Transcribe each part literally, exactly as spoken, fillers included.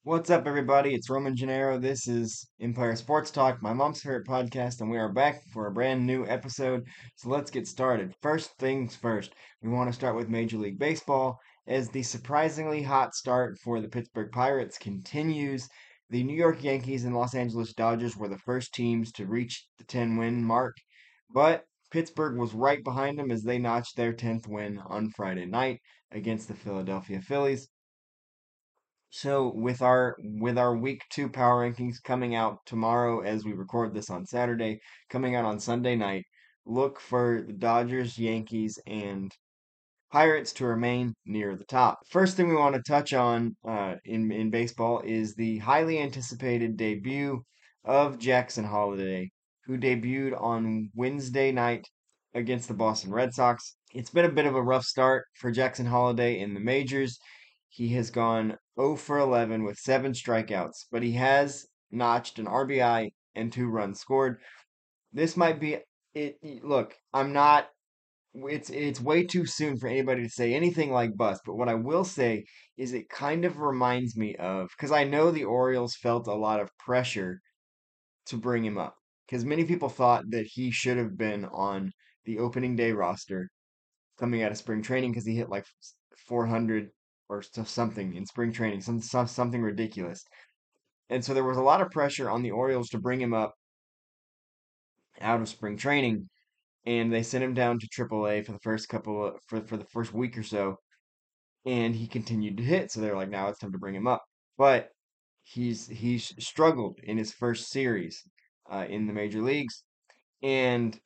What's up, everybody? It's Roman Gennaro. This is Empire Sports Talk, my mom's favorite podcast, and we are back for a brand new episode. So let's get started. First things first, we want to start with Major League Baseball as the surprisingly hot start for the Pittsburgh Pirates continues. The New York Yankees and Los Angeles Dodgers were the first teams to reach the ten win mark, but Pittsburgh was right behind them as they notched their tenth win on Friday night against the Philadelphia Phillies. So with our with our week two power rankings coming out tomorrow as we record this on Saturday, coming out on Sunday night, look for the Dodgers, Yankees, and Pirates to remain near the top. First thing we want to touch on uh, in in baseball is the highly anticipated debut of Jackson Holliday, who debuted on Wednesday night against the Boston Red Sox. It's been a bit of a rough start for Jackson Holliday in the majors. He has gone zero for eleven with seven strikeouts, but he has notched an R B I and two runs scored. This might be it. Look, I'm not it's it's way too soon for anybody to say anything like bust, but what I will say is it kind of reminds me of because I know the Orioles felt a lot of pressure to bring him up because many people thought that he should have been on the opening day roster coming out of spring training because he hit like four hundred or so- something in spring training, some, some something ridiculous. And so there was a lot of pressure on the Orioles to bring him up out of spring training, and they sent him down to triple A for the first couple of, for for the first week or so, and he continued to hit. So they're like, now it's time to bring him up. But he's he's struggled in his first series uh, in the major leagues, and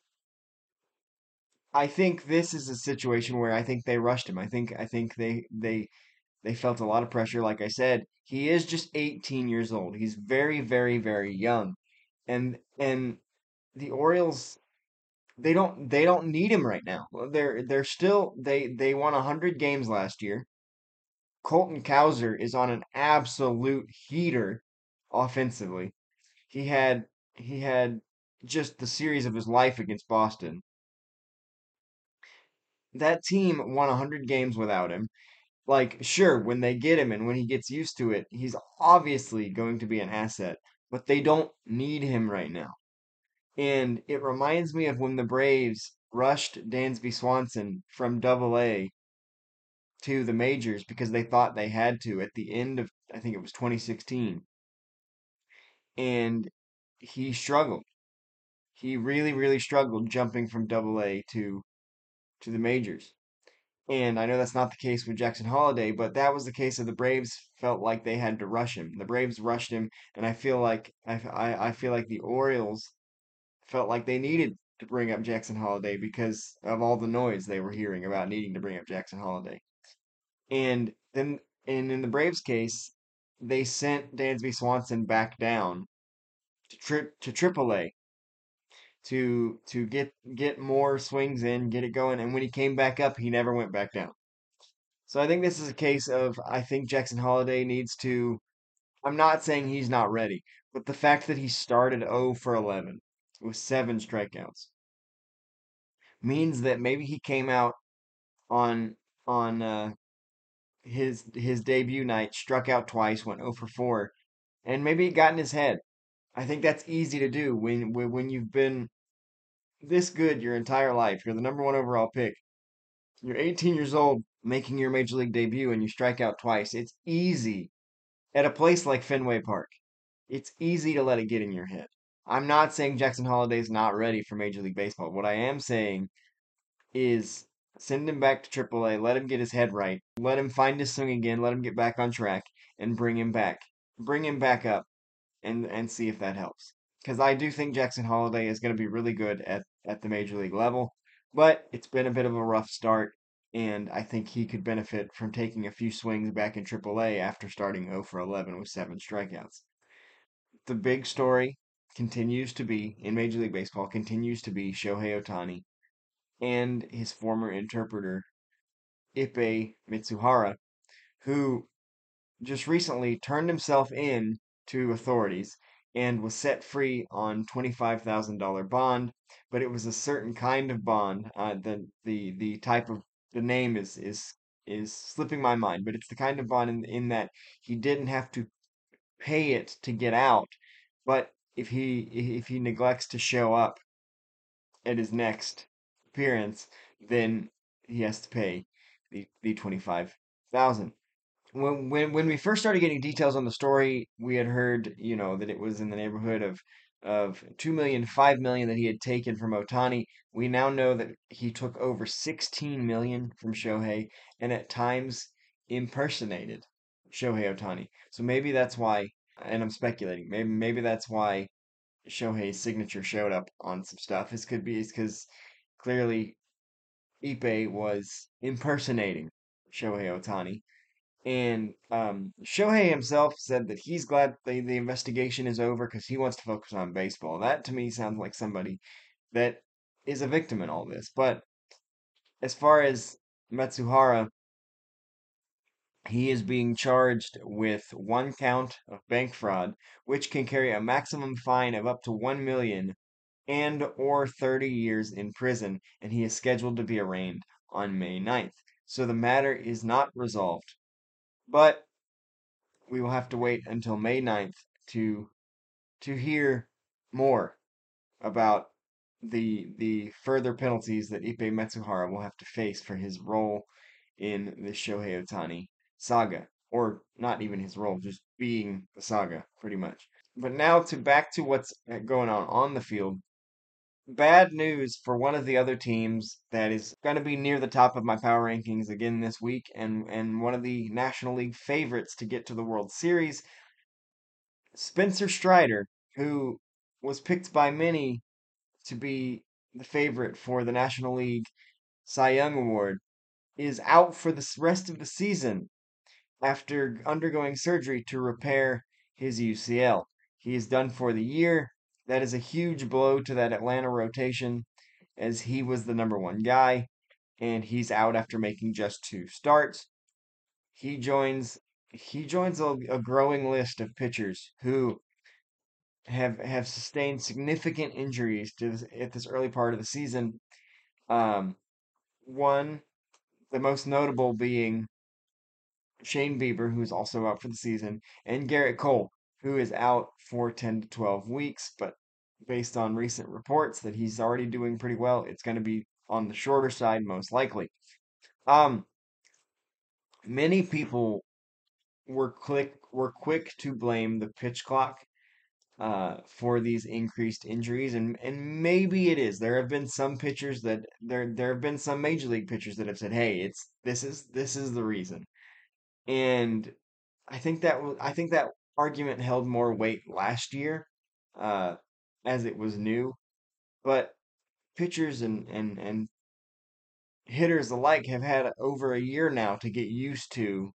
I think this is a situation where I think they rushed him. I think I think they they they felt a lot of pressure. Like I said, he is just eighteen years old. He's very very very young, and and the Orioles they don't they don't need him right now. Well, They're they're still they they won one hundred games last year. Colton Cowser is on an absolute heater offensively. He had he had just the series of his life against Boston. That team won one hundred games without him. Like, sure, when they get him and when he gets used to it, he's obviously going to be an asset, but they don't need him right now. And it reminds me of when the Braves rushed Dansby Swanson from Double A to the majors because they thought they had to at the end of, I think it was twenty sixteen. And he struggled. He really, really struggled jumping from Double A to to the majors. And I know that's not the case with Jackson Holliday, but that was the case of the Braves felt like they had to rush him. The Braves rushed him, and I feel like I, I, I feel like the Orioles felt like they needed to bring up Jackson Holliday because of all the noise they were hearing about needing to bring up Jackson Holliday. And then and in the Braves case, they sent Dansby Swanson back down to tri to triple A to to get get more swings in, get it going. And when he came back up, he never went back down. So I think this is a case of I think Jackson Holliday needs to. I'm not saying he's not ready, but the fact that he started zero for eleven with seven strikeouts means that maybe he came out on on uh, his his debut night, struck out twice, went zero for four, and maybe it got in his head. I think that's easy to do when when when you've been this good your entire life. You're the number one overall pick. You're eighteen years old, making your major league debut, and you strike out twice. It's easy at a place like Fenway Park. It's easy to let it get in your head. I'm not saying Jackson Holliday's not ready for Major League Baseball. What I am saying is send him back to triple A, let him get his head right, let him find his swing again, let him get back on track, and bring him back. Bring him back up and and see if that helps. Because I do think Jackson Holliday is going to be really good at, at the major league level, but it's been a bit of a rough start, and I think he could benefit from taking a few swings back in triple A after starting zero for eleven with seven strikeouts. The big story continues to be in Major League Baseball continues to be Shohei Ohtani and his former interpreter Ippei Mitsuhara, who just recently turned himself in to authorities and was set free on twenty-five thousand dollars bond, but it was a certain kind of bond. Uh, the the the type of the name is is is slipping my mind, but it's the kind of bond in, in that he didn't have to pay it to get out. But if he if he neglects to show up at his next appearance, then he has to pay the the twenty five thousand. When when when we first started getting details on the story, we had heard, you know, that it was in the neighborhood of of two million, five million that he had taken from Otani. We now know that he took over sixteen million from Shohei and at times impersonated Shohei Otani. So maybe that's why, and I'm speculating, maybe maybe that's why Shohei's signature showed up on some stuff. This could be because clearly Ipe was impersonating Shohei Otani. And um, Shohei himself said that he's glad the, the investigation is over because he wants to focus on baseball. That to me sounds like somebody that is a victim in all this. But as far as Matsuhara, he is being charged with one count of bank fraud, which can carry a maximum fine of up to one million and or thirty years in prison, and he is scheduled to be arraigned on May ninth. So the matter is not resolved. But we will have to wait until May ninth to to hear more about the the further penalties that Ipe Matsuhara will have to face for his role in the Shohei Otani saga. Or not even his role, just being the saga, pretty much. But now to back to what's uh, going on on the field. Bad news for one of the other teams that is going to be near the top of my power rankings again this week, and, and one of the National League favorites to get to the World Series. Spencer Strider, who was picked by many to be the favorite for the National League Cy Young Award, is out for the rest of the season after undergoing surgery to repair his U C L. He is done for the year. That is a huge blow to that Atlanta rotation as he was the number one guy, and he's out after making just two starts. He joins he joins a, a growing list of pitchers who have have sustained significant injuries to this, at this early part of the season. Um, one, the most notable being Shane Bieber, who's also out for the season, and Garrett Cole, who is out for ten to twelve weeks. But based on recent reports that he's already doing pretty well, it's going to be on the shorter side, most likely. Um, many people were quick were quick to blame the pitch clock uh, for these increased injuries, and and maybe it is. There have been some pitchers that there there have been some major league pitchers that have said, "Hey, it's this is this is the reason." And I think that was I think that argument held more weight last year, uh, as it was new. But pitchers and and and hitters alike have had over a year now to get used to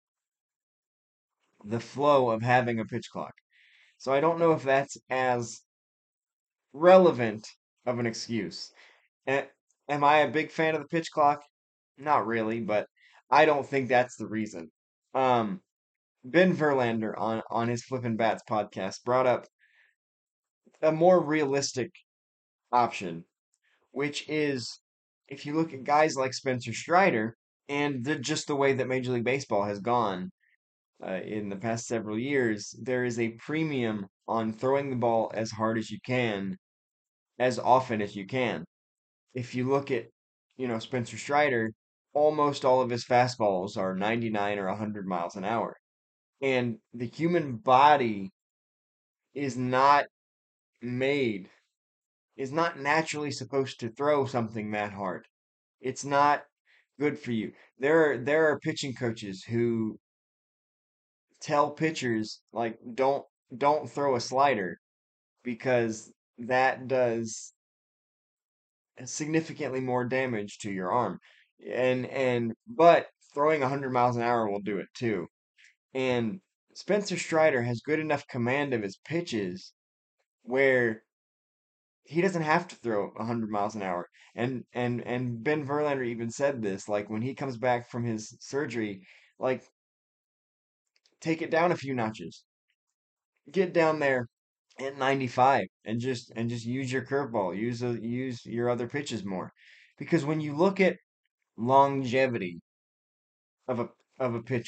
the flow of having a pitch clock. So I don't know if that's as relevant of an excuse. A- Am I a big fan of the pitch clock? Not really, but I don't think that's the reason. Um, Ben Verlander on on his Flippin' Bats podcast brought up a more realistic option, which is if you look at guys like Spencer Strider and the, just the way that Major League Baseball has gone uh, in the past several years, there is a premium on throwing the ball as hard as you can, as often as you can. If you look at, you know, Spencer Strider, almost all of his fastballs are ninety-nine or one hundred miles an hour. And the human body is not made, is not naturally supposed to throw something that hard. It's not good for you. There are there are pitching coaches who tell pitchers like don't don't throw a slider because that does significantly more damage to your arm. And and but throwing one hundred miles an hour will do it too. And Spencer Strider has good enough command of his pitches where he doesn't have to throw one hundred miles an hour. And and and Ben Verlander even said this like when he comes back from his surgery, like take it down a few notches. Get down there at ninety-five and just and just use your curveball, use a, use your other pitches more. Because when you look at longevity of a of a pitcher.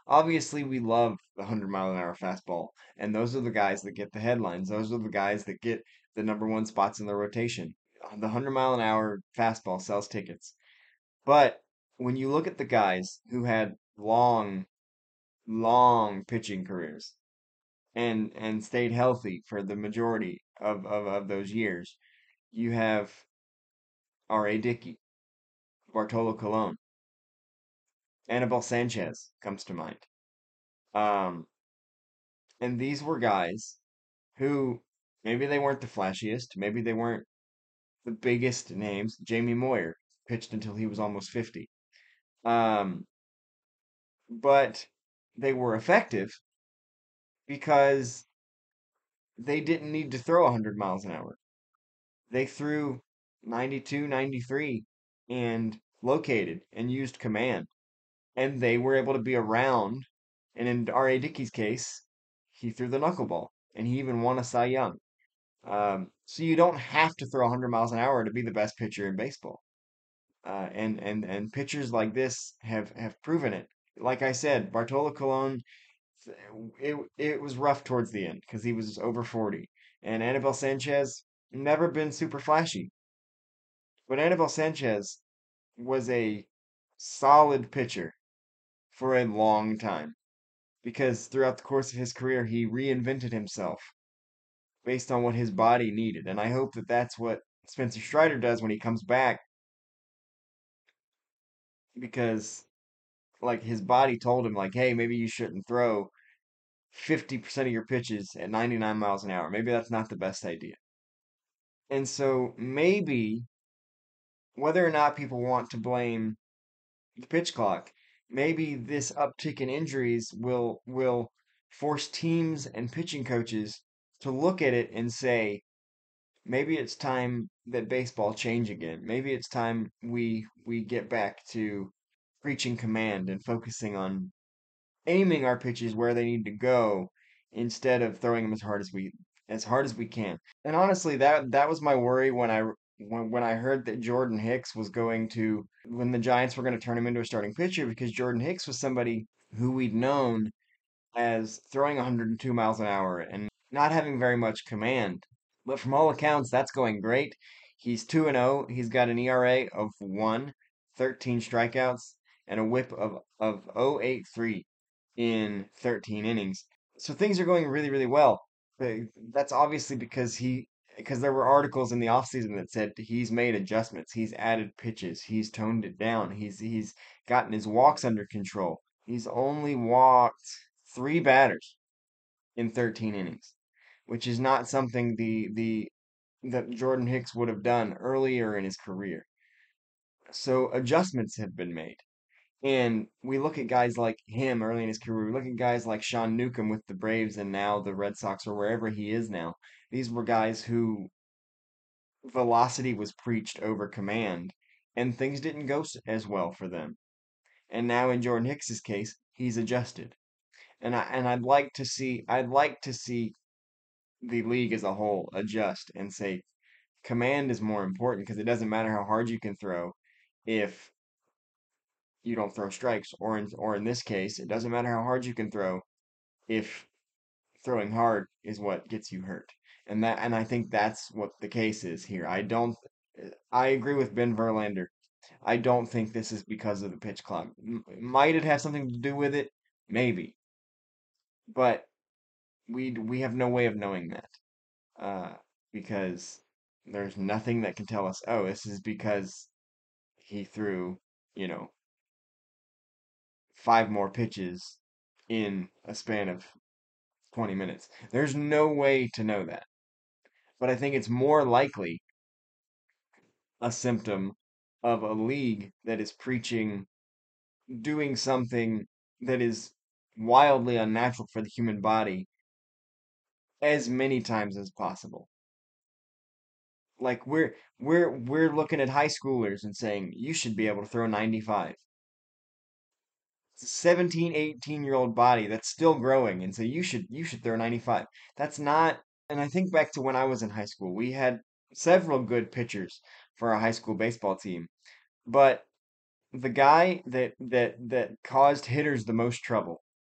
Obviously, we love the one hundred mile an hour fastball, and those are the guys that get the headlines. Those are the guys that get the number one spots in the rotation. Uh, The one hundred mile an hour fastball sells tickets. But when you look at the guys who had long, long pitching careers and and stayed healthy for the majority of, of, of those years, you have R A. Dickey, Bartolo Colon, Anibal Sanchez comes to mind. Um, and these were guys who maybe they weren't the flashiest, maybe they weren't the biggest names. Jamie Moyer pitched until he was almost fifty. Um, but they were effective because they didn't need to throw one hundred miles an hour. They threw ninety-two, ninety-three and located and used command. And they were able to be around. And in R A. Dickey's case, he threw the knuckleball and he even won a Cy Young. Um, so you don't have to throw one hundred miles an hour to be the best pitcher in baseball. Uh, and and and pitchers like this have have proven it. Like I said, Bartolo Colon, it it was rough towards the end because he was over forty, and Anibal Sanchez never been super flashy, but Anibal Sanchez was a solid pitcher for a long time because throughout the course of his career he reinvented himself based on what his body needed, and I hope that that's what Spencer Strider does when he comes back because like his body told him like, hey, maybe you shouldn't throw fifty percent of your pitches at ninety-nine miles an hour. Maybe that's not the best idea. And so maybe whether or not people want to blame the pitch clock, maybe this uptick in injuries will will force teams and pitching coaches to look at it and say, maybe it's time that baseball change again. Maybe it's time we we get back to preaching command and focusing on aiming our pitches where they need to go instead of throwing them as hard as we as hard as we can. And honestly, that that was my worry when I when when I heard that Jordan Hicks was going to when the Giants were going to turn him into a starting pitcher because Jordan Hicks was somebody who we'd known as throwing one hundred two miles an hour and not having very much command. But from all accounts, that's going great. He's two and oh. He's got an E R A of one, thirteen strikeouts, and a whip of of oh point eight three in thirteen innings. So things are going really, really well. But that's obviously because he because there were articles in the offseason that said he's made adjustments. He's added pitches. He's toned it down. He's he's gotten his walks under control. He's only walked three batters in thirteen innings, which is not something the the that Jordan Hicks would have done earlier in his career. So adjustments have been made. And we look at guys like him early in his career. We look at guys like Sean Newcomb with the Braves and now the Red Sox or wherever he is now. These were guys who velocity was preached over command, and things didn't go s- as well for them. And now in Jordan Hicks's case, he's adjusted. And I and I'd like to see I'd like to see the league as a whole adjust and say command is more important because it doesn't matter how hard you can throw if you don't throw strikes, or in or in this case, it doesn't matter how hard you can throw if throwing hard is what gets you hurt. And that and I think that's what the case is here. I don't I agree with Ben Verlander. I don't think this is because of the pitch clock. M- Might it have something to do with it? Maybe. But we we have no way of knowing that. Uh because there's nothing that can tell us, oh, this is because he threw, you know, five more pitches in a span of twenty minutes. There's no way to know that. But I think it's more likely a symptom of a league that is preaching doing something that is wildly unnatural for the human body as many times as possible. Like we're we're we're looking at high schoolers and saying you should be able to throw ninety-five. It's a seventeen, eighteen year old body that's still growing and so you should you should throw ninety-five. That's not and I think back to when I was in high school. We had several good pitchers for our high school baseball team, but the guy that that that caused hitters the most trouble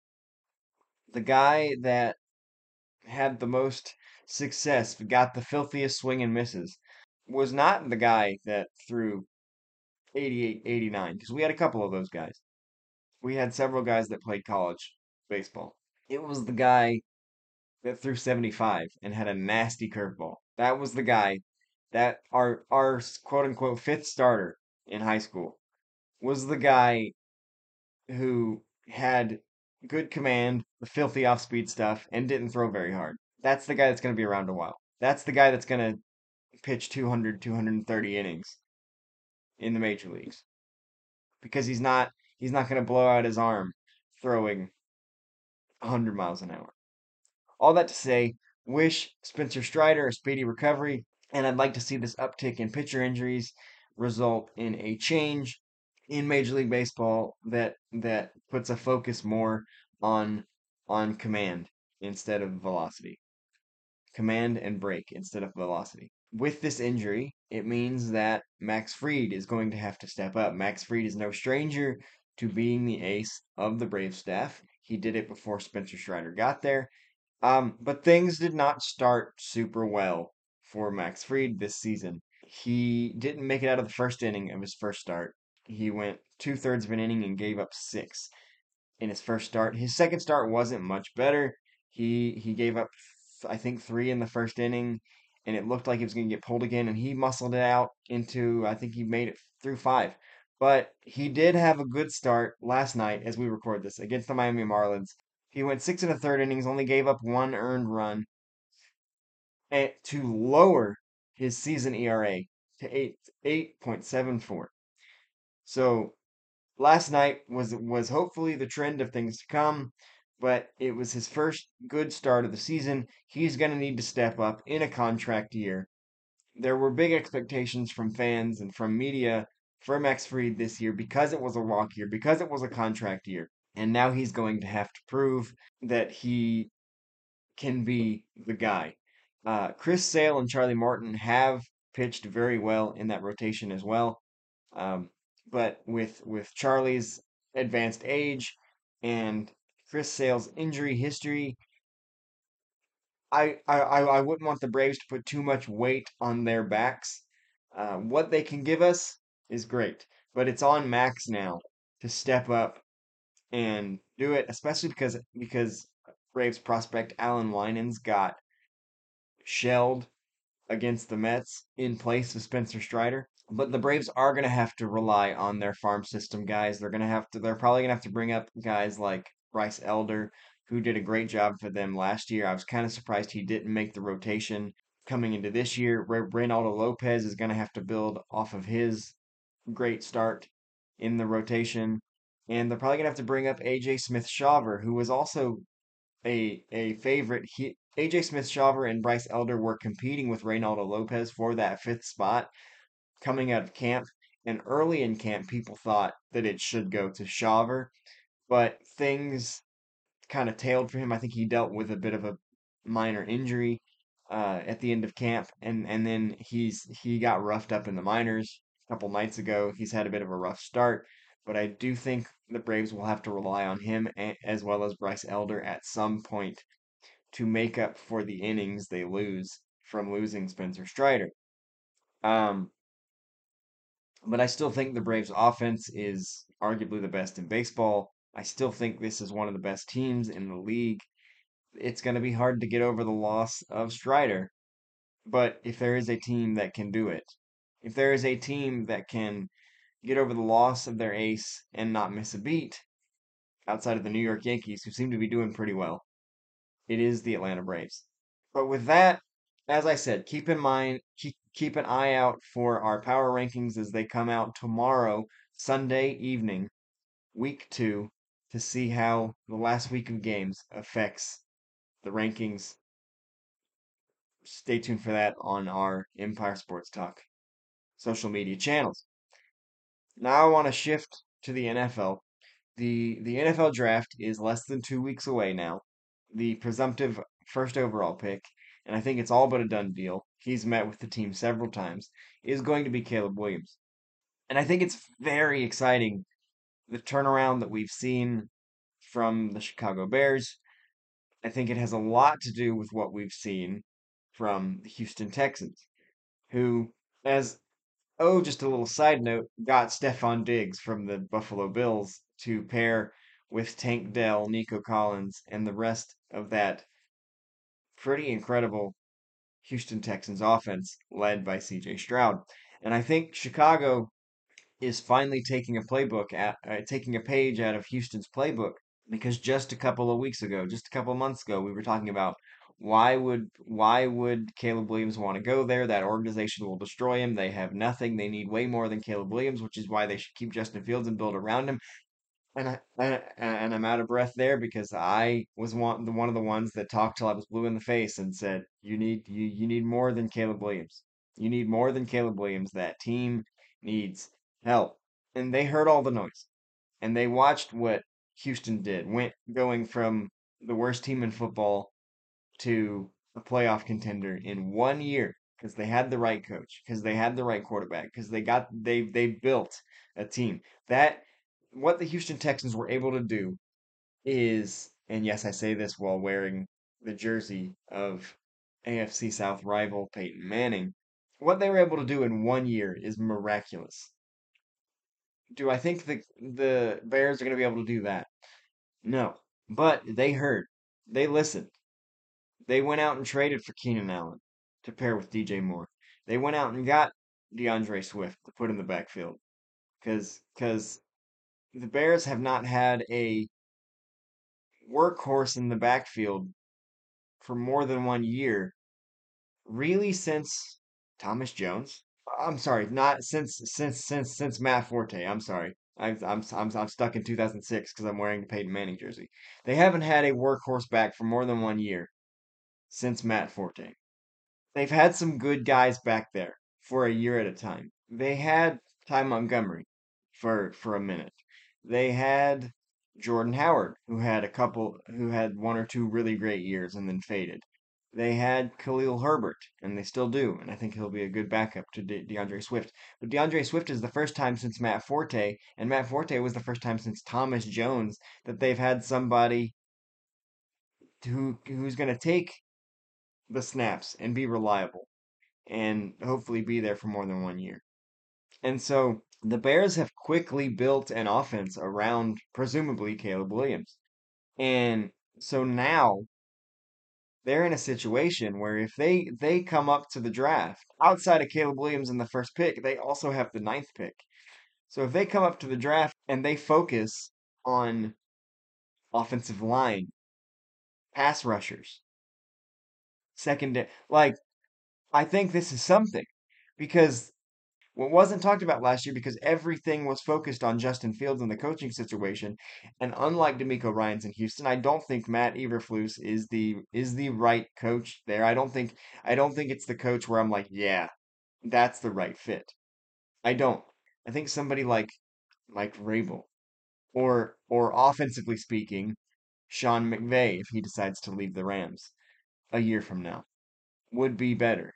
The guy that had the most success, got the filthiest swing and misses, was not the guy that threw eighty-eight, eighty-nine, because we had a couple of those guys. We had several guys that played college baseball. It was the guy that threw seventy-five and had a nasty curveball. That was the guy that our our quote unquote fifth starter in high school was the guy who had good command, the filthy off speed stuff, and didn't throw very hard. That's the guy that's going to be around a while. That's the guy that's going to pitch two hundred, two hundred thirty innings in the major leagues because he's not he's not going to blow out his arm throwing one hundred miles an hour. All that to say, wish Spencer Strider a speedy recovery, and I'd like to see this uptick in pitcher injuries result in a change in Major League Baseball that that puts a focus more on on command instead of velocity. Command and break instead of velocity. With this injury, it means that Max Fried is going to have to step up. Max Fried is no stranger to being the ace of the Brave staff. He did it before Spencer Strider got there. Um, but things did not start super well for Max Fried this season. He didn't make it out of the first inning of his first start. He went two thirds of an inning and gave up six in his first start. His second start wasn't much better. He he gave up, I think, three in the first inning, and it looked like he was going to get pulled again. And he muscled it out into, I think he made it through five. But he did have a good start last night as we record this against the Miami Marlins. He went six and a third innings, only gave up one earned run, and to lower his season E R A to eight eight point seven four. So last night was was hopefully the trend of things to come, but it was his first good start of the season. He's going to need to step up in a contract year. There were big expectations from fans and from media for Max Fried this year because it was a walk year, because it was a contract year. And now he's going to have to prove that he can be the guy. Uh, Chris Sale and Charlie Morton have pitched very well in that rotation as well. Um, but with with Charlie's advanced age and Chris Sale's injury history, I, I I I wouldn't want the Braves to put too much weight on their backs. Uh, what they can give us is great, but it's on Max now to step up and do it, especially because because Braves prospect Alan Winans got shelled against the Mets in place of Spencer Strider. But the Braves are going to have to rely on their farm system guys. They're going to have to, they're probably going to have to bring up guys like Bryce Elder, who did a great job for them last year. I was kind of surprised he didn't make the rotation coming into this year. Re- Reynaldo Lopez is going to have to build off of his great start in the rotation. And they're probably going to have to bring up A J Smith Shawver, who was also a a favorite. He, A J Smith Shawver and Bryce Elder were competing with Reynaldo Lopez for that fifth spot coming out of camp. And early in camp, people thought that it should go to Shawver, but things kind of tailed for him. I think he dealt with a bit of a minor injury uh, at the end of camp, and and then he's he got roughed up in the minors a couple nights ago. He's had a bit of a rough start, but I do think the Braves will have to rely on him a- as well as Bryce Elder at some point to make up for the innings they lose from losing Spencer Strider. Um, but I still think the Braves offense is arguably the best in baseball. I still think this is one of the best teams in the league. It's going to be hard to get over the loss of Strider, but if there is a team that can do it, if there is a team that can get over the loss of their ace and not miss a beat outside of the New York Yankees, who seem to be doing pretty well, it is the Atlanta Braves. But with that, as I said, keep in mind, keep, keep an eye out for our power rankings as they come out tomorrow, Sunday evening, week two, to see how the last week of games affects the rankings. Stay tuned for that on our Empire Sports Talk social media channels. Now I want to shift to the N F L. The the N F L draft is less than two weeks away now. The presumptive first overall pick, and I think it's all but a done deal. He's met with the team several times, is going to be Caleb Williams. And I think it's very exciting the turnaround that we've seen from the Chicago Bears. I think it has a lot to do with what we've seen from the Houston Texans, who, as oh, just a little side note, got Stefon Diggs from the Buffalo Bills to pair with Tank Dell, Nico Collins, and the rest of that pretty incredible Houston Texans offense led by C J Stroud. And I think Chicago is finally taking a playbook at uh, taking a page out of Houston's playbook, because just a couple of weeks ago, just a couple of months ago, we were talking about why would why would Caleb Williams want to go there? That organization will destroy him. They have nothing. They need way more than Caleb Williams, which is why they should keep Justin Fields and build around him. And I, and, and I'm out of breath there because I was one the one of the ones that talked till I was blue in the face and said, you need you you need more than Caleb Williams. You need more than Caleb Williams. That team needs help. And they heard all the noise. And they watched what Houston did, went going from the worst team in football to a playoff contender in one year because they had the right coach, because they had the right quarterback, because they got they they built a team. That what the Houston Texans were able to do is, and yes, I say this while wearing the jersey of A F C South rival Peyton Manning. What they were able to do in one year is miraculous. Do I think the the Bears are going to be able to do that? No. But they heard. They listened. They went out and traded for Keenan Allen to pair with D J Moore. They went out and got DeAndre Swift to put in the backfield because because the Bears have not had a workhorse in the backfield for more than one year, really since Thomas Jones. I'm sorry, not since since since since Matt Forte. I'm sorry. I'm I'm I'm, I'm stuck in two thousand six because I'm wearing the Peyton Manning jersey. They haven't had a workhorse back for more than one year since Matt Forte. They've had some good guys back there for a year at a time. They had Ty Montgomery for for a minute. They had Jordan Howard, who had a couple, who had one or two really great years and then faded. They had Khalil Herbert, and they still do, and I think he'll be a good backup to De- DeAndre Swift. But DeAndre Swift is the first time since Matt Forte, and Matt Forte was the first time since Thomas Jones that they've had somebody who who's going to take the snaps and be reliable and hopefully be there for more than one year. And so the Bears have quickly built an offense around presumably Caleb Williams. And so now they're in a situation where if they they come up to the draft outside of Caleb Williams in the first pick, they also have the ninth pick. So if they come up to the draft and they focus on offensive line, pass rushers, second, like I think this is something because what wasn't talked about last year because everything was focused on Justin Fields and the coaching situation. And unlike D'Amico Ryans in Houston, I don't think Matt Eberflus is the is the right coach there. I don't think I don't think it's the coach where I'm like, yeah, that's the right fit. I don't. I think somebody like Mike Vrabel or or offensively speaking, Sean McVay, if he decides to leave the Rams a year from now, would be better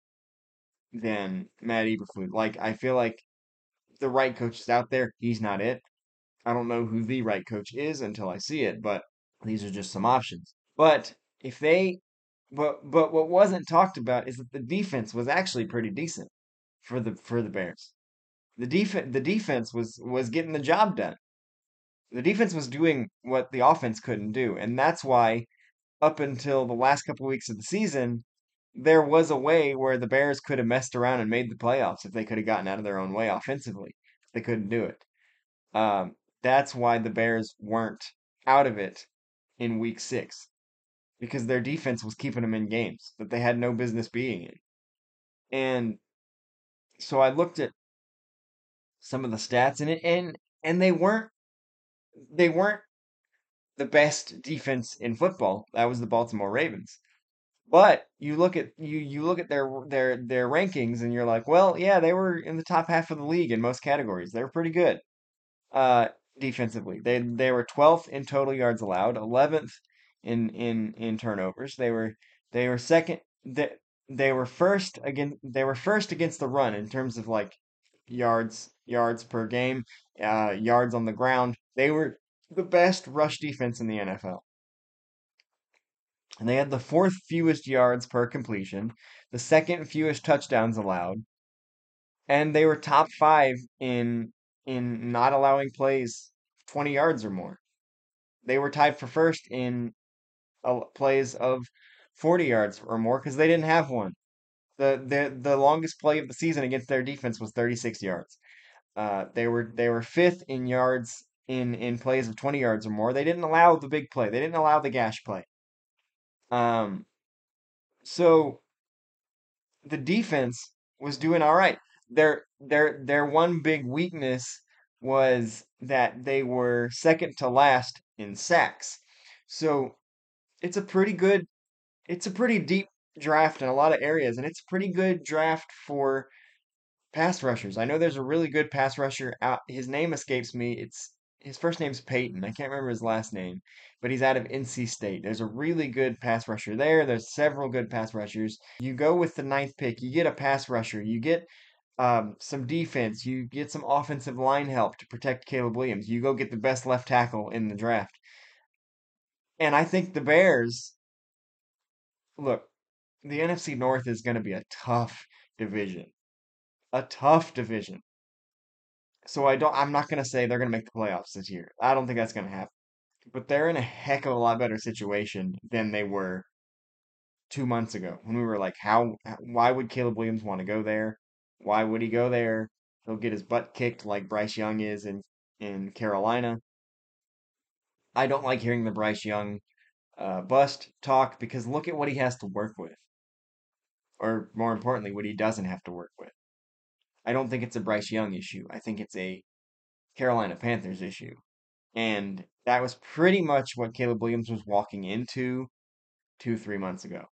than Matt Eberflus. Like I feel like the right coach is out there. He's not it. I don't know who the right coach is until I see it, but these are just some options. But if they, but but what wasn't talked about is that the defense was actually pretty decent for the for the Bears. The defense the defense was was getting the job done. The defense was doing what the offense couldn't do, and that's why up until the last couple weeks of the season, there was a way where the Bears could have messed around and made the playoffs if they could have gotten out of their own way offensively. They couldn't do it. Um, that's why the Bears weren't out of it in week six because their defense was keeping them in games that they had no business being in. And so I looked at some of the stats in it and and they weren't they weren't the best defense in football. That was the Baltimore Ravens. But you look at you you look at their their their rankings and you're like, well, yeah, they were in the top half of the league in most categories. They were pretty good. uh, defensively. They they were twelfth in total yards allowed, eleventh in in in turnovers. They were they were second. They, they were first again. They were first against the run in terms of like yards yards per game, uh, yards on the ground. They were the best rush defense in the N F L. And they had the fourth fewest yards per completion, the second fewest touchdowns allowed, and they were top five in in not allowing plays twenty yards or more. They were tied for first in uh, plays of forty yards or more because they didn't have one. The, the the longest play of the season against their defense was thirty-six yards. Uh, they were they were fifth in yards in in plays of twenty yards or more. They didn't allow the big play. They didn't allow the gash play. Um, so the defense was doing all right. Their their their one big weakness was that they were second to last in sacks. So it's a pretty good it's a pretty deep draft in a lot of areas, and it's a pretty good draft for pass rushers. I know there's a really good pass rusher out. His name escapes me. It's his first name's Peyton. I can't remember his last name, but he's out of N C State. There's a really good pass rusher there. There's several good pass rushers. You go with the ninth pick, you get a pass rusher. You get um, some defense. You get some offensive line help to protect Caleb Williams. You go get the best left tackle in the draft. And I think the Bears, look, the N F C North is going to be a tough division. A tough division. So I don't I'm not gonna say they're gonna make the playoffs this year. I don't think that's gonna happen. But they're in a heck of a lot better situation than they were two months ago when we were like, how why would Caleb Williams want to go there? Why would he go there? He'll get his butt kicked like Bryce Young is in in Carolina. I don't like hearing the Bryce Young uh, bust talk because look at what he has to work with, or more importantly, what he doesn't have to work with. I don't think it's a Bryce Young issue. I think it's a Carolina Panthers issue. And that was pretty much what Caleb Williams was walking into two, three months ago.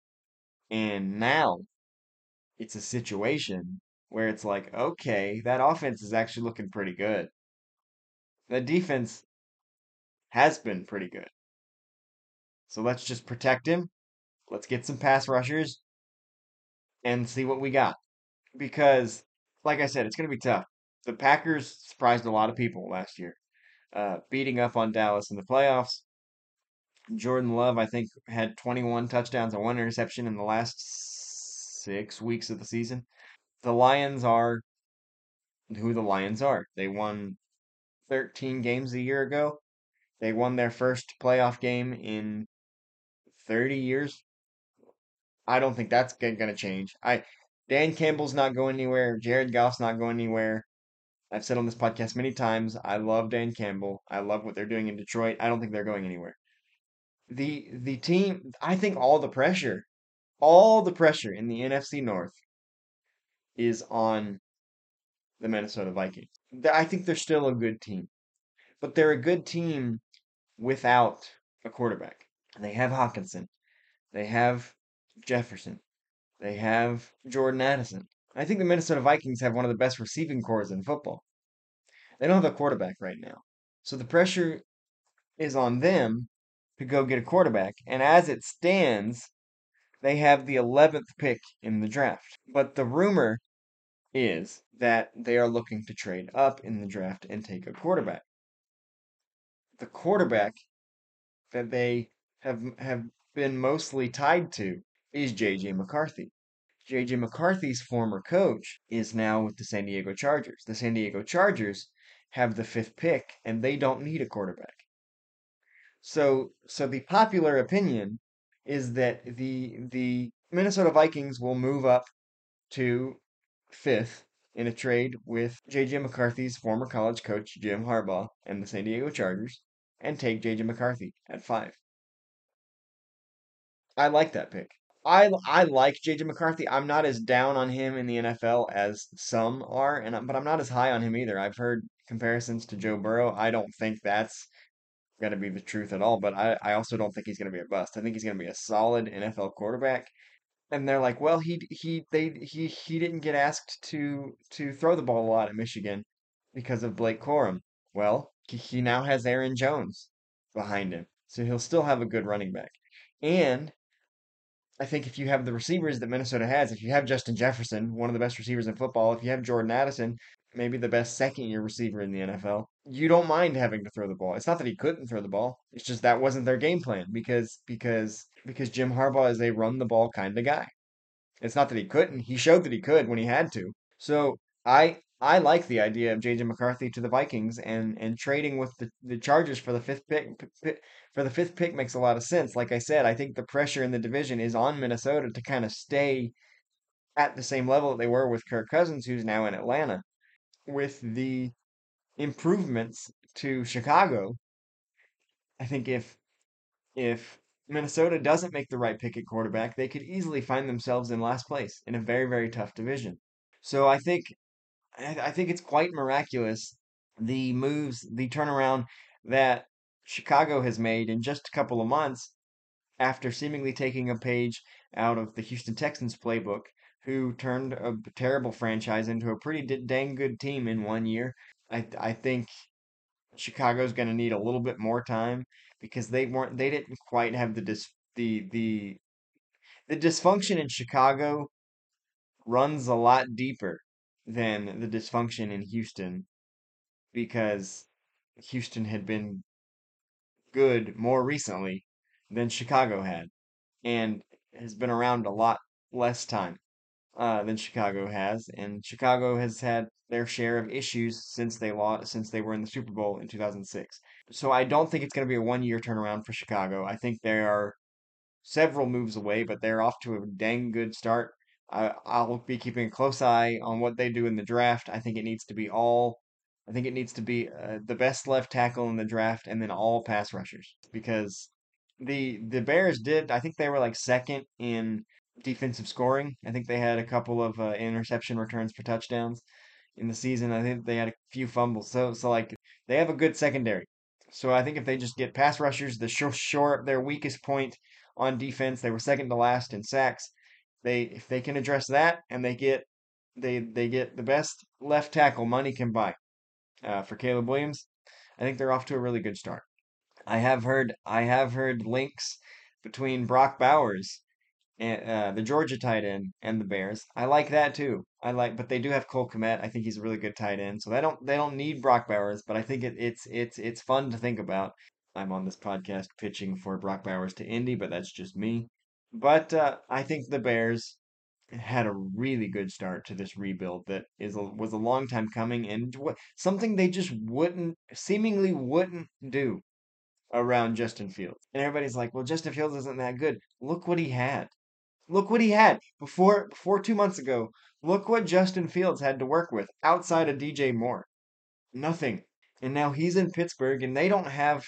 And now it's a situation where it's like, okay, that offense is actually looking pretty good. The defense has been pretty good. So let's just protect him. Let's get some pass rushers and see what we got. Because, like I said, it's going to be tough. The Packers surprised a lot of people last year, uh, beating up on Dallas in the playoffs. Jordan Love, I think, had twenty-one touchdowns and one interception in the last six weeks of the season. The Lions are who the Lions are. They won thirteen games a year ago. They won their first playoff game in thirty years. I don't think that's going to change. I Dan Campbell's not going anywhere. Jared Goff's not going anywhere. I've said on this podcast many times, I love Dan Campbell. I love what they're doing in Detroit. I don't think they're going anywhere. The the team, I think all the pressure all the pressure in the N F C North is on the Minnesota Vikings. I think they're still a good team, but they're a good team without a quarterback. They have Hawkinson, they have Jefferson, they have Jordan Addison. I think the Minnesota Vikings have one of the best receiving corps in football. They don't have a quarterback right now. So the pressure is on them to go get a quarterback. And as it stands, they have the eleventh pick in the draft. But the rumor is that they are looking to trade up in the draft and take a quarterback. The quarterback that they have have been mostly tied to is J J McCarthy. J J McCarthy's former coach is now with the San Diego Chargers. The San Diego Chargers have the fifth pick and they don't need a quarterback. So so the popular opinion is that the the Minnesota Vikings will move up to fifth in a trade with J J McCarthy's former college coach, Jim Harbaugh, and the San Diego Chargers, and take J J McCarthy at five. I like that pick. I, I like J J McCarthy. I'm not as down on him in the N F L as some are, and I'm- but I'm not as high on him either. I've heard comparisons to Joe Burrow. I don't think that's going to be the truth at all, but I, I also don't think he's going to be a bust. I think he's going to be a solid N F L quarterback. And they're like, well, he he they he he didn't get asked to to throw the ball a lot at Michigan because of Blake Corum. Well, he he now has Aaron Jones behind him, so he'll still have a good running back. And I think if you have the receivers that Minnesota has, if you have Justin Jefferson, one of the best receivers in football, if you have Jordan Addison, maybe the best second year receiver in the N F L, you don't mind having to throw the ball. It's not that he couldn't throw the ball. It's just that wasn't their game plan because because because Jim Harbaugh is a run the ball kind of guy. It's not that he couldn't. He showed that he could when he had to. So I I like the idea of J J McCarthy to the Vikings and and trading with the, the Chargers for the fifth pick, p- p- for the fifth pick makes a lot of sense. Like I said, I think the pressure in the division is on Minnesota to kind of stay at the same level that they were with Kirk Cousins, who's now in Atlanta. With the improvements to Chicago, I think if if Minnesota doesn't make the right pick at quarterback, they could easily find themselves in last place in a very, very tough division. So I think I, I think it's quite miraculous the moves, the turnaround that Chicago has made in just a couple of months after seemingly taking a page out of the Houston Texans playbook, who turned a terrible franchise into a pretty d- dang good team in one year. I I think Chicago's going to need a little bit more time because they weren't they didn't quite have the dis the the the dysfunction in Chicago runs a lot deeper than the dysfunction in Houston because Houston had been good more recently than Chicago had and has been around a lot less time uh, than Chicago has, and Chicago has had their share of issues since they lost since they were in the Super Bowl in two thousand six. So I don't think it's going to be a one year turnaround for Chicago. I think they are several moves away, but they're off to a dang good start. I, I'll be keeping a close eye on what they do in the draft. I think it needs to be all, I think it needs to be uh, the best left tackle in the draft and then all pass rushers because the the Bears did. I think they were like second in defensive scoring. I think they had a couple of uh, interception returns for touchdowns in the season. I think they had a few fumbles. So so like they have a good secondary. So I think if they just get pass rushers, the shore, shore up their weakest point on defense, they were second to last in sacks. They if they can address that and they get they they get the best left tackle money can buy uh, for Caleb Williams, I think they're off to a really good start. I have heard I have heard links between Brock Bowers and uh, the Georgia tight end and the Bears. I like that too. I like, but they do have Cole Kmet. I think he's a really good tight end. So they don't they don't need Brock Bowers, but I think it, it's it's it's fun to think about. I'm on this podcast pitching for Brock Bowers to Indy, but that's just me. But uh, I think the Bears had a really good start to this rebuild that is a, was a long time coming and what something they just wouldn't seemingly wouldn't do around Justin Fields. And everybody's like, "Well, Justin Fields isn't that good." Look what he had. Look what he had before before two months ago. Look what Justin Fields had to work with outside of D J Moore. Nothing. And now he's in Pittsburgh and they don't have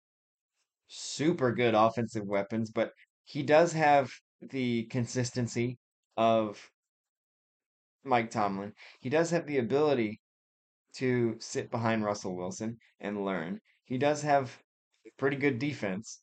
super good offensive weapons, but he does have the consistency of Mike Tomlin. He does have the ability to sit behind Russell Wilson and learn. He does have pretty good defense.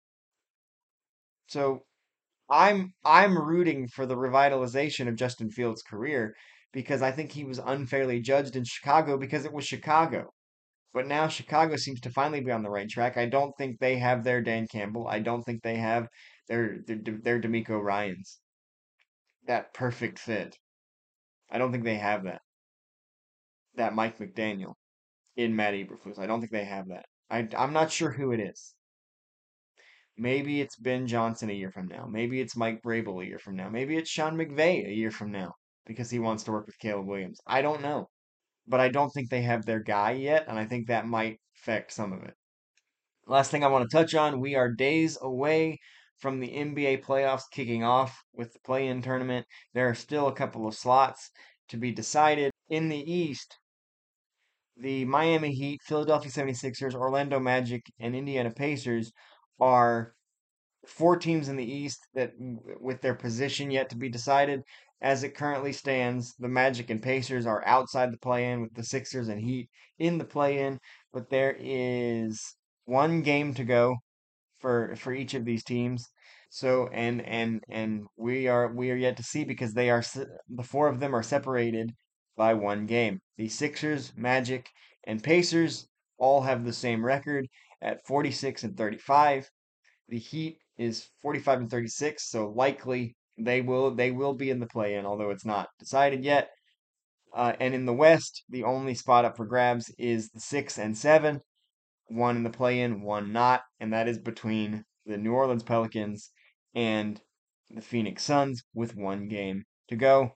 So I'm I'm rooting for the revitalization of Justin Fields' career because I think he was unfairly judged in Chicago because it was Chicago. But now Chicago seems to finally be on the right track. I don't think they have their Dan Campbell. I don't think they have their their, their D'Amico Ryans. That perfect fit. I don't think they have that. That Mike McDaniel in Matt Eberflus. I don't think they have that. I I'm not sure who it is. Maybe it's Ben Johnson a year from now. Maybe it's Mike Vrabel a year from now. Maybe it's Sean McVay a year from now because he wants to work with Caleb Williams. I don't know. But I don't think they have their guy yet, and I think that might affect some of it. Last thing I want to touch on, we are days away from the N B A playoffs kicking off with the play-in tournament. There are still a couple of slots to be decided. In the East, the Miami Heat, Philadelphia seventy-sixers, Orlando Magic, and Indiana Pacers are four teams in the East that, with their position yet to be decided, as it currently stands, the Magic and Pacers are outside the play-in with the Sixers and Heat in the play-in, but there is one game to go for for each of these teams. So and and and we are we are yet to see because they are the four of them are separated by one game. The Sixers, Magic, and Pacers all have the same record at forty-six and thirty-five. The Heat is forty-five and thirty-six, so likely they will they will be in the play-in, although it's not decided yet. Uh, and in the West, the only spot up for grabs is the six and seven, one in the play-in, one not, and that is between the New Orleans Pelicans and the Phoenix Suns with one game to go.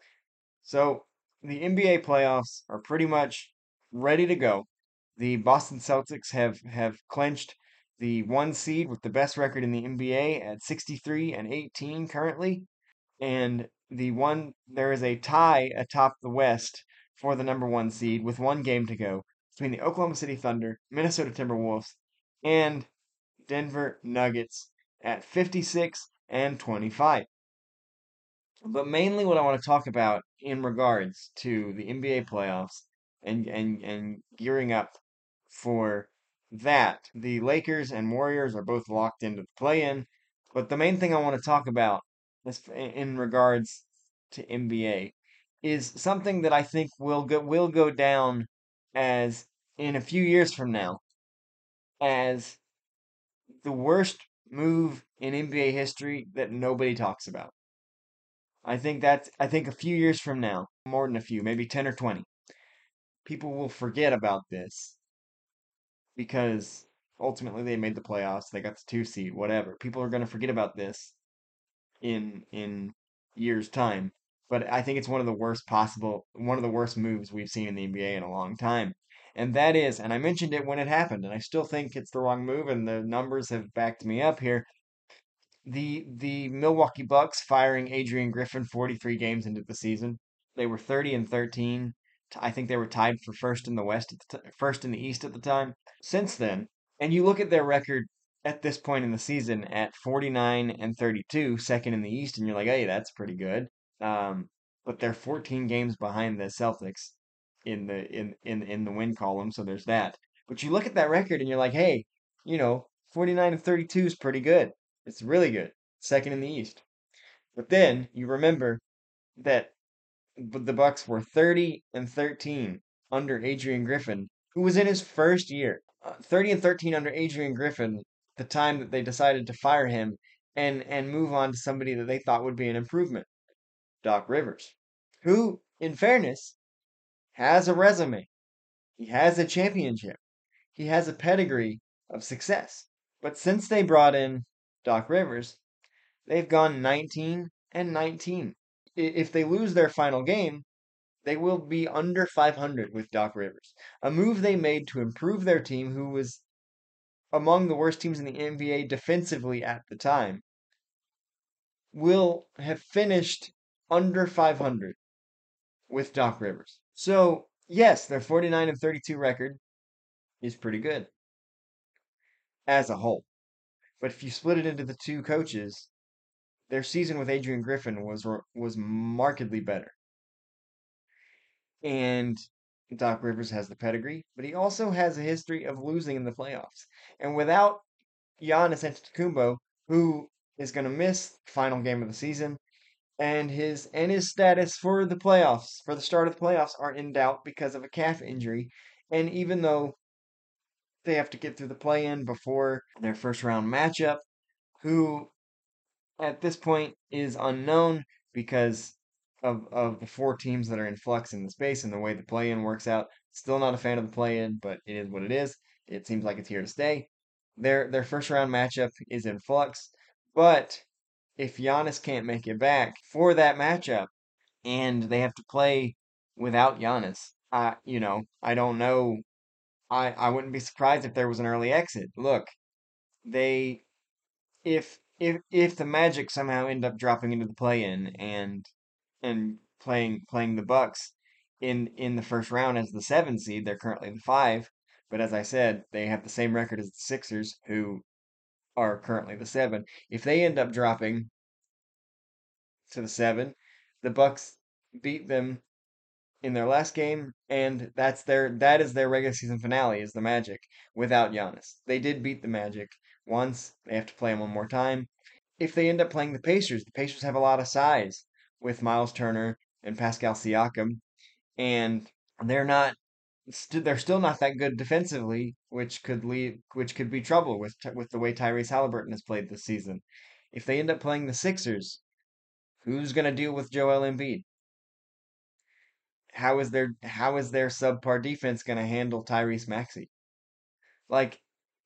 So the N B A playoffs are pretty much ready to go. The Boston Celtics have have clinched the one seed with the best record in the N B A at sixty-three and eighteen currently, and the one there is a tie atop the West for the number one seed with one game to go between the Oklahoma City Thunder, Minnesota Timberwolves, and Denver Nuggets at fifty-six and twenty-five. But mainly what I want to talk about in regards to the N B A playoffs and and and gearing up for that. The Lakers and Warriors are both locked into the play-in, but the main thing I want to talk about is in regards to N B A is something that I think will go will go down as in a few years from now as the worst move in N B A history that nobody talks about. I think that's I think a few years from now, more than a few, maybe ten or twenty, people will forget about this because ultimately they made the playoffs, they got the two seed, whatever. People are going to forget about this in in years time. But I think it's one of the worst possible one of the worst moves we've seen in the N B A in a long time. And that is, and I mentioned it when it happened, and I still think it's the wrong move, and the numbers have backed me up here. The the Milwaukee Bucks firing Adrian Griffin forty-three games into the season. They were thirty and thirteen. I think they were tied for first in the West, at the t- first in the East at the time. Since then, and you look at their record at this point in the season at forty-nine and thirty-two, second in the East, and you're like, hey, that's pretty good. Um, but they're fourteen games behind the Celtics in the in in in the win column, so there's that. But you look at that record and you're like, hey, you know, forty-nine and thirty-two is pretty good. It's really good. Second in the East. But then you remember that the Bucks were thirty and thirteen under Adrian Griffin, who was in his first year. Uh, thirty and thirteen under Adrian Griffin, the time that they decided to fire him and and move on to somebody that they thought would be an improvement, Doc Rivers, who, in fairness, has a resume. He has a championship. He has a pedigree of success. But since they brought in Doc Rivers, they've gone nineteen and nineteen. If they lose their final game, they will be under five hundred with Doc Rivers. A move they made to improve their team, who was among the worst teams in the N B A defensively at the time, will have finished under five hundred with Doc Rivers. So, yes, their forty-nine and thirty-two record is pretty good as a whole. But if you split it into the two coaches, their season with Adrian Griffin was was markedly better. And Doc Rivers has the pedigree, but he also has a history of losing in the playoffs. And without Giannis Antetokounmpo, who is going to miss the final game of the season, and his and his status for the playoffs, for the start of the playoffs, are in doubt because of a calf injury. And even though they have to get through the play-in before their first round matchup, who at this point is unknown because of of the four teams that are in flux in the space and the way the play-in works out. Still not a fan of the play-in, but it is what it is. It seems like it's here to stay. Their their first round matchup is in flux, but if Giannis can't make it back for that matchup and they have to play without Giannis, I you know, I don't know. I I wouldn't be surprised if there was an early exit. Look, they if if if the Magic somehow end up dropping into the play-in and and playing playing the Bucks in in the first round as the seven seed, they're currently the five. But as I said, they have the same record as the Sixers, who are currently the seven. If they end up dropping to the seven, the Bucks beat them in their last game, and that's their that is their regular season finale is the Magic without Giannis. They did beat the Magic once. They have to play them one more time. If they end up playing the Pacers, the Pacers have a lot of size with Miles Turner and Pascal Siakam, and they're not st- they're still not that good defensively, which could lead which could be trouble with with the way Tyrese Halliburton has played this season. If they end up playing the Sixers, who's going to deal with Joel Embiid? how is their how is their subpar defense going to handle Tyrese Maxey? Like,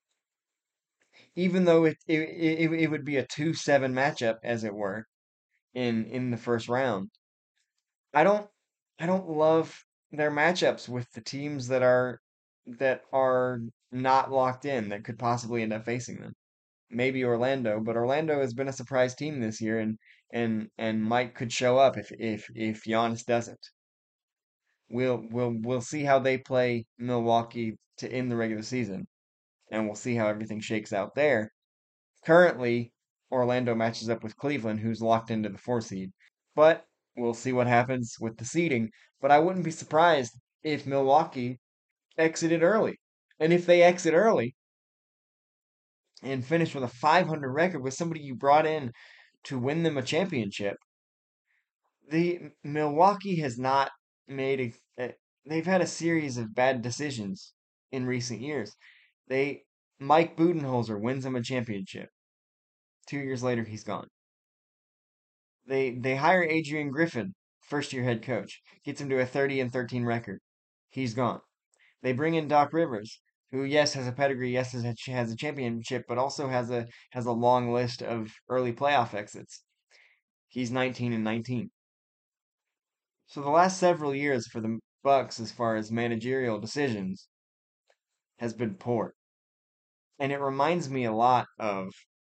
even though it it, it it would be a two seven matchup, as it were, in in the first round, I don't I don't love their matchups with the teams that are that are not locked in that could possibly end up facing them. Maybe Orlando, but Orlando has been a surprise team this year, and and and Mike could show up if if if Giannis doesn't. We'll we'll we'll see how they play Milwaukee to end the regular season, and we'll see how everything shakes out there. Currently, Orlando matches up with Cleveland, who's locked into the four seed. But we'll see what happens with the seeding. But I wouldn't be surprised if Milwaukee exited early. And if they exit early and finish with a five hundred record with somebody you brought in to win them a championship, the Milwaukee has not made a, a they've had a series of bad decisions in recent years. They Mike Budenholzer wins them a championship. Two years later, he's gone. They they hire Adrian Griffin, first year head coach, gets him to a thirty and thirteen record. He's gone. They bring in Doc Rivers, who yes has a pedigree, yes has a, has a championship, but also has a has a long list of early playoff exits. He's nineteen and nineteen. So the last several years for the Bucks, as far as managerial decisions, has been poor, and it reminds me a lot of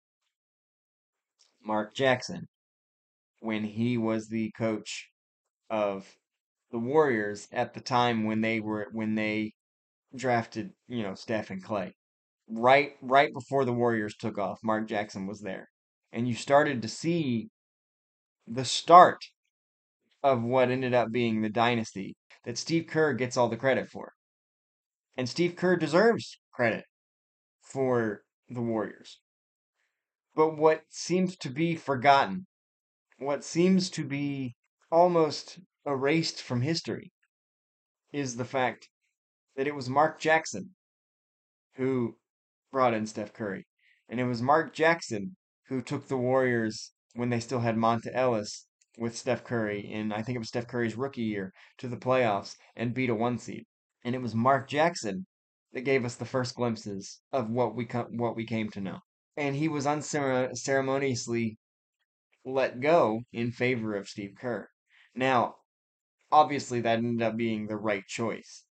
Mark Jackson when he was the coach of the Warriors at the time when they were when they drafted, you know, Steph and Clay. Right right before the Warriors took off, Mark Jackson was there. And you started to see the start of what ended up being the dynasty that Steve Kerr gets all the credit for. And Steve Kerr deserves credit for the Warriors. But what seems to be forgotten, what seems to be almost erased from history, is the fact that it was Mark Jackson who brought in Steph Curry. And it was Mark Jackson who took the Warriors when they still had Monta Ellis with Steph Curry in, I think it was Steph Curry's rookie year, to the playoffs and beat a one seed. And it was Mark Jackson that gave us the first glimpses of what we co- what we came to know. And he was unceremoniously let go in favor of Steve Kerr. Now, obviously that ended up being the right choice.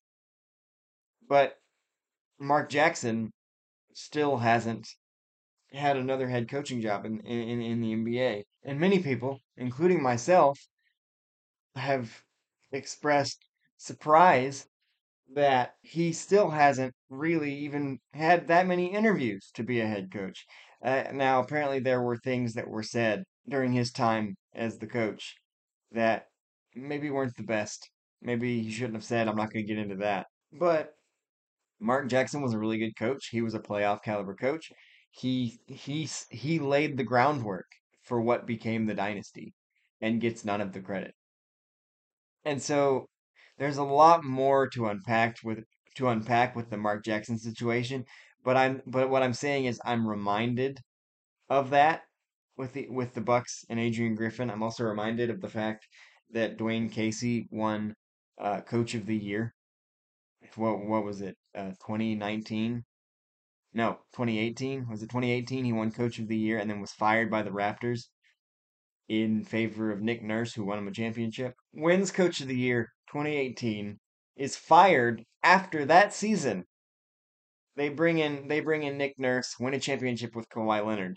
But Mark Jackson still hasn't had another head coaching job in, in, in the N B A. And many people, including myself, have expressed surprise that he still hasn't really even had that many interviews to be a head coach. Uh, now, apparently, there were things that were said during his time as the coach that maybe weren't the best. Maybe he shouldn't have said, I'm not going to get into that. But Mark Jackson was a really good coach. He was a playoff caliber coach. He he he laid the groundwork for what became the dynasty and gets none of the credit. And so there's a lot more to unpack with to unpack with the Mark Jackson situation, but I'm but what I'm saying is I'm reminded of that with the with the Bucks and Adrian Griffin. I'm also reminded of the fact that Dwayne Casey won uh, Coach of the Year. What what was it? Uh, twenty nineteen? No, twenty eighteen. Was it twenty eighteen? He won Coach of the Year and then was fired by the Raptors in favor of Nick Nurse, who won him a championship. Wins Coach of the Year twenty eighteen, is fired after that season. They bring in they bring in Nick Nurse, win a championship with Kawhi Leonard.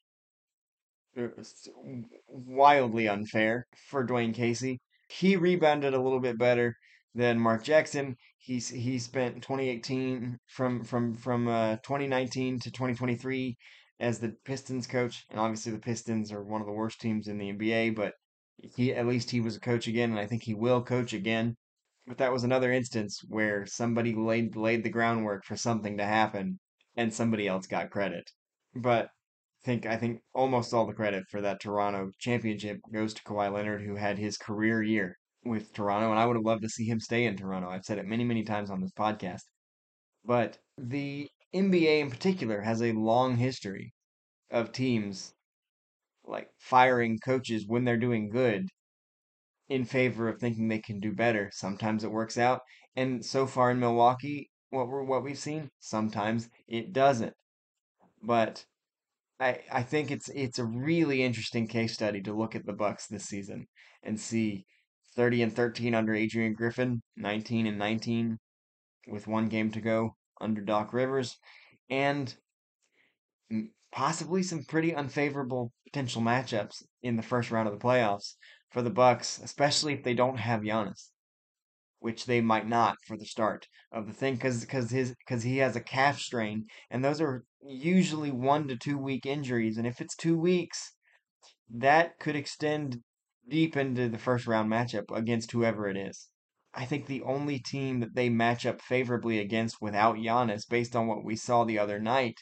It's wildly unfair for Dwayne Casey. He rebounded a little bit better than Mark Jackson. He's he spent twenty eighteen from from from uh, twenty nineteen to twenty twenty-three as the Pistons coach, and obviously the Pistons are one of the worst teams in the N B A, but he at least he was a coach again, and I think he will coach again. But that was another instance where somebody laid laid the groundwork for something to happen, and somebody else got credit. But think I think almost all the credit for that Toronto championship goes to Kawhi Leonard, who had his career year with Toronto, and I would have loved to see him stay in Toronto. I've said it many, many times on this podcast. But the N B A in particular has a long history of teams like firing coaches when they're doing good in favor of thinking they can do better. Sometimes it works out, and so far in Milwaukee, what we're what we've seen, sometimes it doesn't. But I I think it's it's a really interesting case study to look at the Bucks this season and see thirty and thirteen under Adrian Griffin, nineteen and nineteen with one game to go under Doc Rivers, and possibly some pretty unfavorable potential matchups in the first round of the playoffs for the Bucks, especially if they don't have Giannis, which they might not for the start of the thing, because because his because he has a calf strain, and those are usually one to two week injuries, and if it's two weeks, that could extend deep into the first round matchup against whoever it is. I think the only team that they match up favorably against without Giannis, based on what we saw the other night,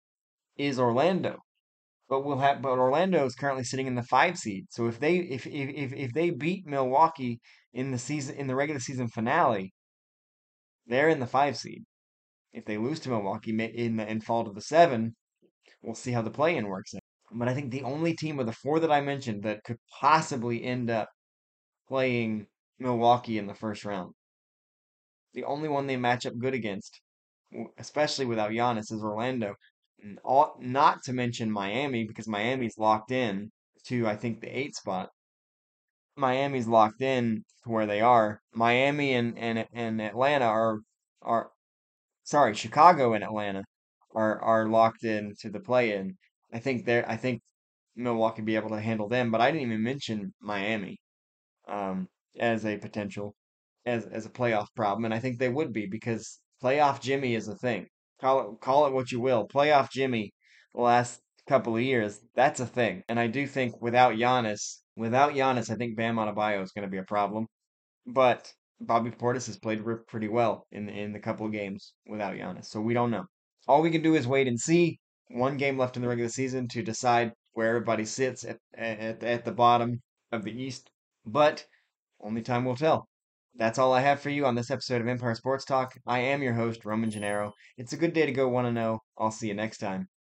is Orlando. But we'll have but Orlando is currently sitting in the five seed. So if they if if if, if they beat Milwaukee in the season in the regular season finale, they're in the five seed. If they lose to Milwaukee in the and fall to the seven, we'll see how the play-in works out. But I think the only team of the four that I mentioned that could possibly end up playing Milwaukee in the first round, the only one they match up good against, especially without Giannis, is Orlando. Not to mention Miami, because Miami's locked in to, I think, the eight spot. Miami's locked in to where they are. Miami and, and, and Atlanta are are sorry, Chicago and Atlanta are are locked in to the play-in. I think they're I think Milwaukee be able to handle them, but I didn't even mention Miami um, as a potential as as a playoff problem, and I think they would be because playoff Jimmy is a thing. Call it call it what you will. Playoff Jimmy, the last couple of years, that's a thing. And I do think without Giannis, without Giannis, I think Bam Adebayo is going to be a problem. But Bobby Portis has played re- pretty well in in the couple of games without Giannis, so we don't know. All we can do is wait and see. One game left in the regular season to decide where everybody sits at at, at the bottom of the East. But only time will tell. That's all I have for you on this episode of Empire Sports Talk. I am your host, Roman Gennaro. It's a good day to go one to know. I'll see you next time.